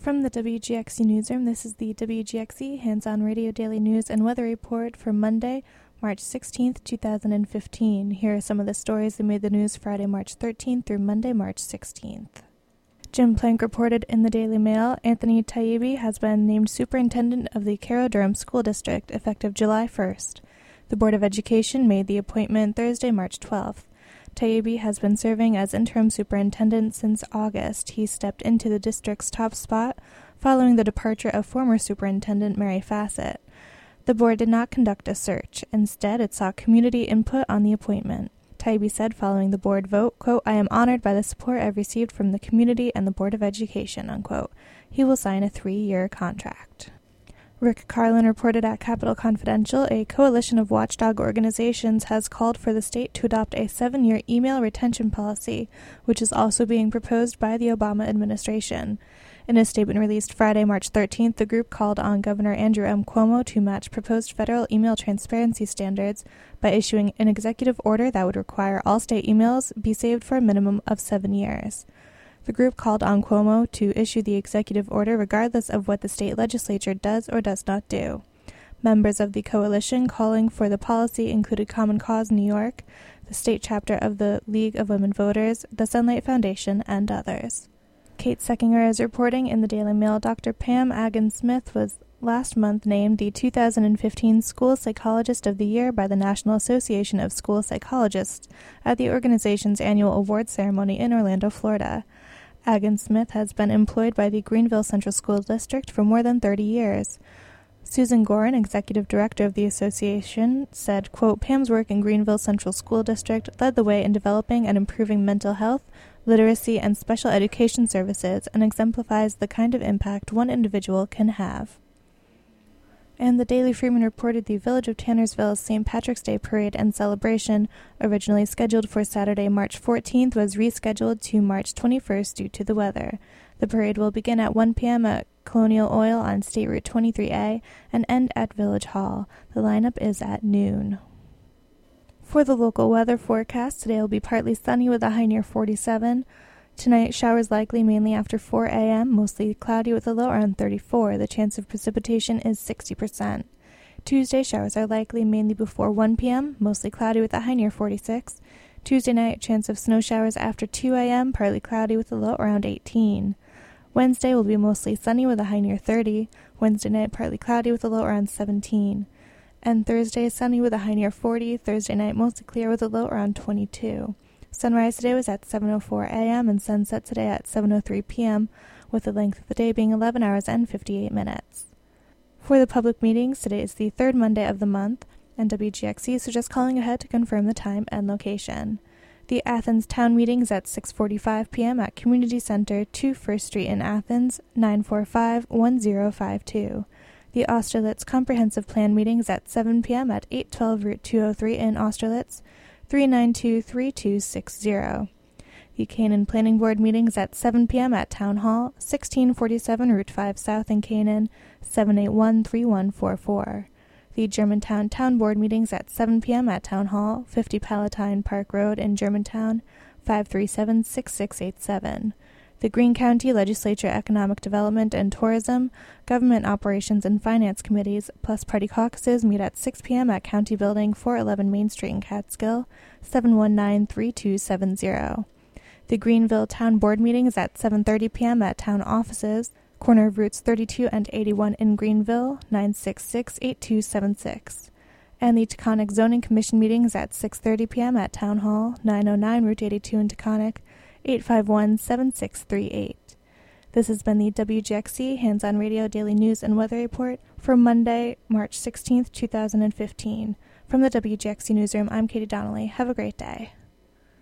From the WGXC Newsroom, this is the WGXC Hands-On Radio Daily News and Weather Report for Monday, March 16th, 2015. Here are some of the stories that made the news Friday, March 13th through Monday, March 16th. Jim Plank reported in the Daily Mail, Anthony Taibbi has been named superintendent of the Carroll-Durham School District effective July 1st. The Board of Education made the appointment Thursday, March 12th. Taibbi has been serving as interim superintendent since August. He stepped into the district's top spot following the departure of former superintendent Mary Fassett. The board did not conduct a search. Instead, it sought community input on the appointment. Taibbi said following the board vote, quote, "I am honored by the support I've received from the community and the Board of Education," unquote. He will sign a 3-year contract. Rick Carlin reported at Capital Confidential, a coalition of watchdog organizations has called for the state to adopt a 7-year email retention policy, which is also being proposed by the Obama administration. In a statement released Friday, March 13th, the group called on Governor Andrew M. Cuomo to match proposed federal email transparency standards by issuing an executive order that would require all state emails be saved for a minimum of 7 years. The group called on Cuomo to issue the executive order regardless of what the state legislature does or does not do. Members of the coalition calling for the policy included Common Cause New York, the state chapter of the League of Women Voters, the Sunlight Foundation, and others. Kate Seckinger is reporting in the Daily Mail. Dr. Pam Agan-Smith was last month named the 2015 School Psychologist of the Year by the National Association of School Psychologists at the organization's annual awards ceremony in Orlando, Florida. Agan-Smith has been employed by the Greenville Central School District for more than 30 years. Susan Gorin, executive director of the association, said, quote, "Pam's work in Greenville Central School District led the way in developing and improving mental health, literacy, and special education services and exemplifies the kind of impact one individual can have." And the Daily Freeman reported the Village of Tannersville's St. Patrick's Day Parade and celebration, originally scheduled for Saturday, March 14th, was rescheduled to March 21st due to the weather. The parade will begin at 1 p.m. at Colonial Oil on State Route 23A and end at Village Hall. The lineup is at noon. For the local weather forecast, today will be partly sunny with a high near 47. Tonight, showers likely mainly after 4 a.m., mostly cloudy with a low around 34. The chance of precipitation is 60%. Tuesday, showers are likely mainly before 1 p.m., mostly cloudy with a high near 46. Tuesday night, chance of snow showers after 2 a.m., partly cloudy with a low around 18. Wednesday will be mostly sunny with a high near 30. Wednesday night, partly cloudy with a low around 17. And Thursday, sunny with a high near 40. Thursday night, mostly clear with a low around 22. Sunrise today was at 7:04 a.m. and sunset today at 7:03 p.m., with the length of the day being 11 hours and 58 minutes. For the public meetings, today is the third Monday of the month, and WGXC suggests calling ahead to confirm the time and location. The Athens Town Meeting is at 6:45 p.m. at Community Center, 2 First Street in Athens, 945-1052. The Austerlitz Comprehensive Plan Meeting is at 7 p.m. at 812 Route 203 in Austerlitz, 392-3260. The Canaan Planning Board meetings at 7 p.m. at Town Hall, 1647 Route 5 South in Canaan, 781-3144. The Germantown Town Board meetings at 7 p.m. at Town Hall, 50 Palatine Park Road in Germantown, 537-6687. The Greene County Legislature Economic Development and Tourism, Government Operations and Finance Committees, plus Party Caucuses meet at 6 p.m. at County Building, 411 Main Street in Catskill, 719-3270. The Greenville Town Board meeting is at 7:30 p.m. at Town Offices, corner of Routes 32 and 81 in Greenville, 966-8276. And the Taconic Zoning Commission meeting is at 6:30 p.m. at Town Hall, 909 Route 82 in Taconic, 851-7638. This has been the WGXC Hands-On Radio Daily News and Weather Report for Monday, March 16th, 2015. From the WGXC Newsroom, I'm Katie Donnelly. Have a great day.